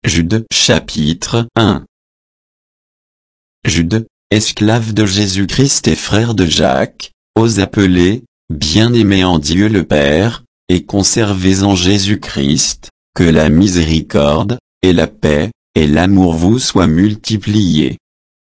Jude chapitre 1. Jude, esclave de Jésus-Christ et frère de Jacques, aux appelés, bien-aimés en Dieu le Père, et conservés en Jésus-Christ, que la miséricorde, et la paix, et l'amour vous soient multipliés.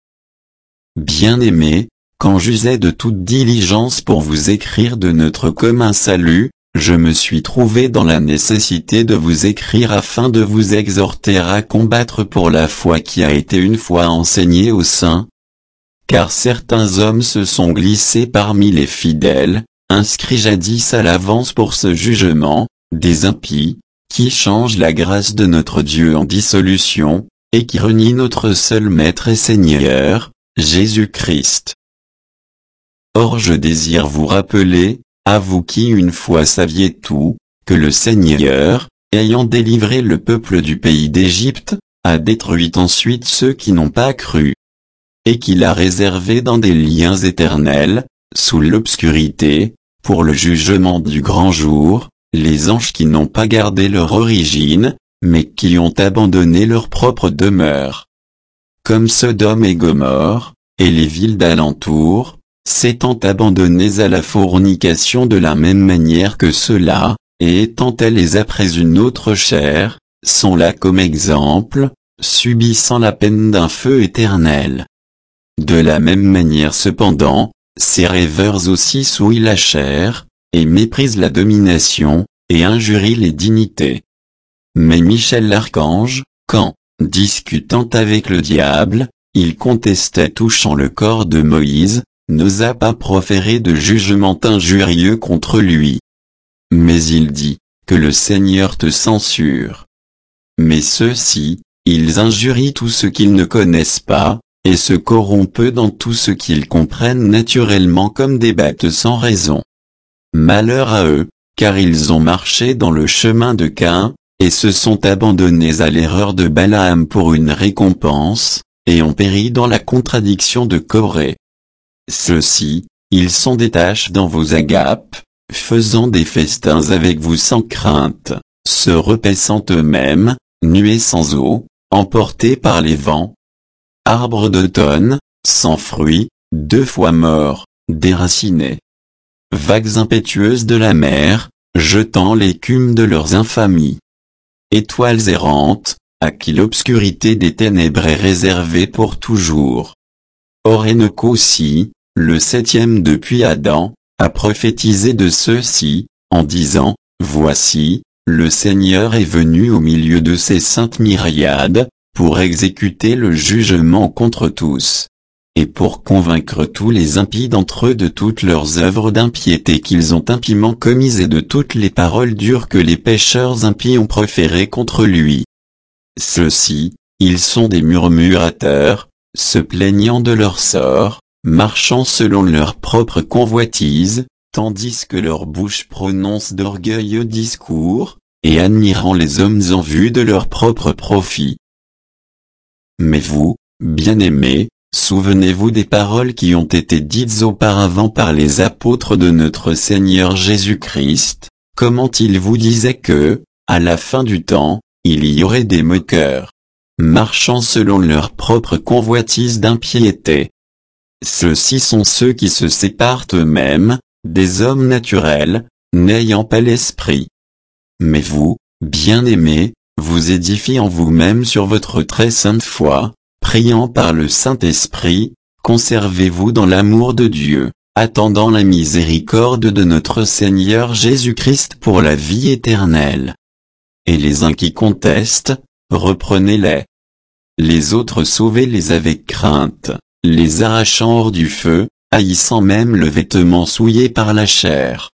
Bien-aimés, quand j'usais de toute diligence pour vous écrire de notre commun salut, je me suis trouvé dans la nécessité de vous écrire afin de vous exhorter à combattre pour la foi qui a été une fois enseignée aux saints. Car certains hommes se sont glissés parmi les fidèles, inscrits jadis à l'avance pour ce jugement, des impies, qui changent la grâce de notre Dieu en dissolution, et qui renient notre seul Maître et Seigneur, Jésus-Christ. Or je désire vous rappeler, à vous qui une fois saviez tout, que le Seigneur, ayant délivré le peuple du pays d'Égypte, a détruit ensuite ceux qui n'ont pas cru. Et qu'il a réservé dans des liens éternels, sous l'obscurité, pour le jugement du grand jour, les anges qui n'ont pas gardé leur origine, mais qui ont abandonné leur propre demeure. Comme Sodome et Gomorrhe, et les villes d'alentour, s'étant abandonnées à la fornication de la même manière que ceux-là, et étant elles après une autre chair, sont là comme exemple, subissant la peine d'un feu éternel. De la même manière cependant, ces rêveurs aussi souillent la chair, et méprisent la domination, et injurient les dignités. Mais Michel l'archange, quand, discutant avec le diable, il contestait touchant le corps de Moïse, n'osa pas proférer de jugement injurieux contre lui. Mais il dit, que le Seigneur te censure. Mais ceux-ci, ils injurient tout ce qu'ils ne connaissent pas, et se corrompent dans tout ce qu'ils comprennent naturellement comme des bêtes sans raison. Malheur à eux, car ils ont marché dans le chemin de Caïn, et se sont abandonnés à l'erreur de Balaam pour une récompense, et ont péri dans la contradiction de Corée. Ceux-ci, ils sont des taches dans vos agapes, faisant des festins avec vous sans crainte, se repaissant eux-mêmes, nuées sans eau, emportés par les vents. Arbres d'automne, sans fruits, 2 fois morts, déracinés. Vagues impétueuses de la mer, jetant l'écume de leurs infamies. Étoiles errantes, à qui l'obscurité des ténèbres est réservée pour toujours. Or Enoch aussi, le 7e depuis Adam, a prophétisé de ceux-ci, en disant, Voici, le Seigneur est venu au milieu de ses saintes myriades, pour exécuter le jugement contre tous. Et pour convaincre tous les impies d'entre eux de toutes leurs œuvres d'impiété qu'ils ont impiment commises et de toutes les paroles dures que les pécheurs impies ont proférées contre lui. Ceux-ci, ils sont des murmurateurs, se plaignant de leur sort, marchant selon leur propre convoitise, tandis que leur bouche prononce d'orgueilleux discours, et admirant les hommes en vue de leur propre profit. Mais vous, bien-aimés, souvenez-vous des paroles qui ont été dites auparavant par les apôtres de notre Seigneur Jésus-Christ, comment ils vous disaient que, à la fin du temps, il y aurait des moqueurs, marchant selon leur propre convoitise d'impiété. Ceux-ci sont ceux qui se séparent eux-mêmes, des hommes naturels, n'ayant pas l'esprit. Mais vous, bien-aimés, vous édifiez en vous-même sur votre très sainte foi, priant par le Saint-Esprit, conservez-vous dans l'amour de Dieu, attendant la miséricorde de notre Seigneur Jésus-Christ pour la vie éternelle. Et les uns qui contestent, reprenez-les. Les autres sauvez-les avec crainte, les arrachant hors du feu, haïssant même le vêtement souillé par la chair.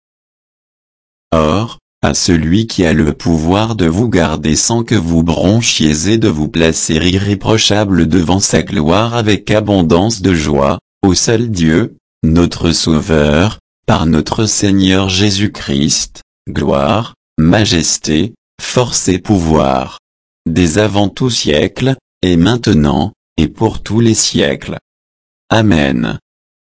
Or, à celui qui a le pouvoir de vous garder sans que vous bronchiez et de vous placer irréprochable devant sa gloire avec abondance de joie, au seul Dieu, notre Sauveur, par notre Seigneur Jésus-Christ, gloire, majesté, force et pouvoir. Dès avant tout siècle, et maintenant, et pour tous les siècles. Amen.